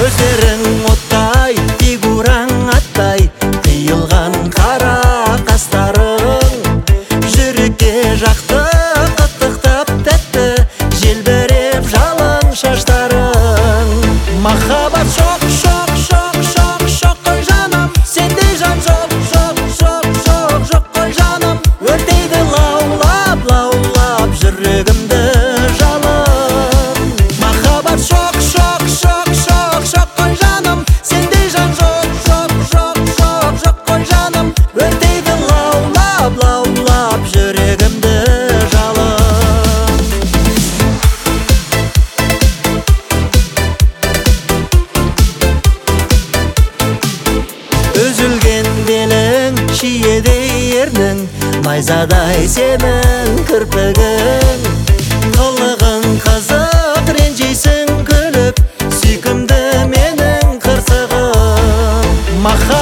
Көздерің оттай, фигураң аттай, қиылған қара қастарың жүрекке жақты, қытықтап тәтті, желбіреп жалын шаштарың. Махаббат шоқ, шоқ, шоқ, шоқ, шоқ қой жаным, сендей жан жоқ, жоқ, жоқ, жоқ, жоқ қой жаным. Өртейді лаулап, лаулап жүрегімді жалын. Махаббат шоқ, шоқ, шоқ, шоқ, шоқ қой жаным, сендей жан жоқ, жоқ, жоқ, жоқ, жоқ қой жаным. Өртейді лаулап, лаулап жүрегімді жалын. Үзілген белің, шиедей ернің, найзадай сенің кірпігің. Қылығың қызық, ренжейсің күліп, сүйкімді менің қырсығым.